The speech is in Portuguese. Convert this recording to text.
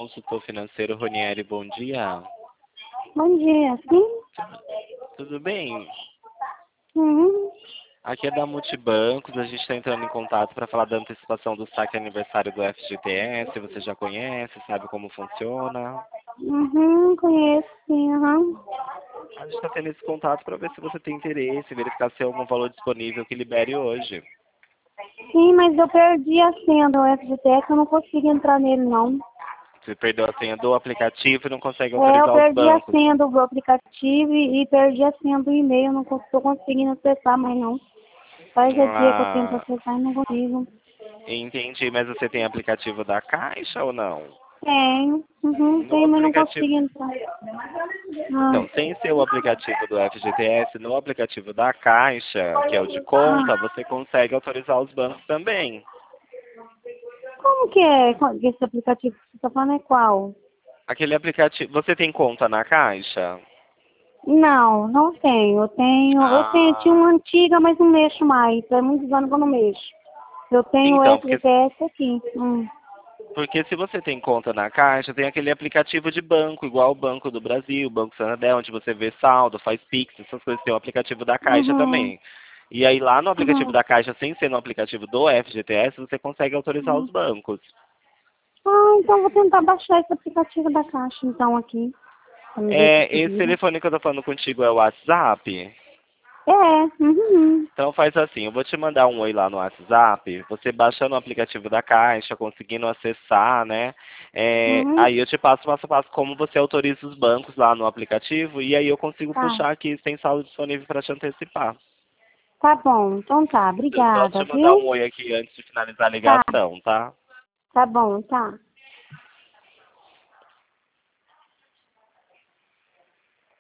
consultor financeiro Ronieri, bom dia. Bom dia, sim? Tudo bem? Uhum. Aqui é da Multibancos, a gente está entrando em contato para falar da antecipação do saque aniversário do FGTS. Você já conhece, sabe como funciona? Uhum, conheço, sim, aham. A gente está tendo esse contato para ver se você tem interesse, verificar se tem algum valor disponível que libere hoje. Sim, mas eu perdi a senha do FGTS, eu não consegui entrar nele, não. Você perdeu a senha do aplicativo e não consegue Eu autorizar os perdi a bancos. senha do aplicativo e perdi a senha do e-mail, eu não estou conseguindo acessar mais, não. Faz a dia que eu tento Ah, acessar e não consigo. entendi, mas você tem aplicativo da Caixa ou não? Tenho, No tenho, mas não aplicativo. consigo entrar. Então, Ah, sem ser o aplicativo do FGTS, no aplicativo da Caixa, que é o de conta, ah. você consegue autorizar os bancos também. Como que é esse aplicativo que você está falando? É qual? Aquele aplicativo. Você tem conta na Caixa? Não, não tenho. Tinha Ah, uma antiga, mas não mexo mais. Faz muitos anos que eu não mexo. Eu tenho o então, FGTS aqui. porque se você tem conta na Caixa, tem aquele aplicativo de banco, igual o Banco do Brasil, o Banco Santander, onde você vê saldo, faz Pix, essas coisas, tem o aplicativo da Caixa Uhum, também. E aí lá no aplicativo uhum, da Caixa, sem ser no aplicativo do FGTS, você consegue autorizar os uhum. bancos. Ah, então vou tentar baixar esse aplicativo da Caixa, então, aqui. Pra me ver se É, se esse vira. telefone que eu tô falando contigo é o WhatsApp? É, uhum, Então faz assim, eu vou te mandar um oi lá no WhatsApp, você baixando o aplicativo da Caixa, conseguindo acessar, né? uhum. Aí eu te passo a passo como você autoriza os bancos lá no aplicativo e aí eu consigo Tá, puxar aqui sem saldo disponível para te antecipar. tá bom. Então tá, Deixa eu só obrigada, te mandar um viu? oi aqui antes de finalizar a Tá, ligação, tá? tá bom, tá.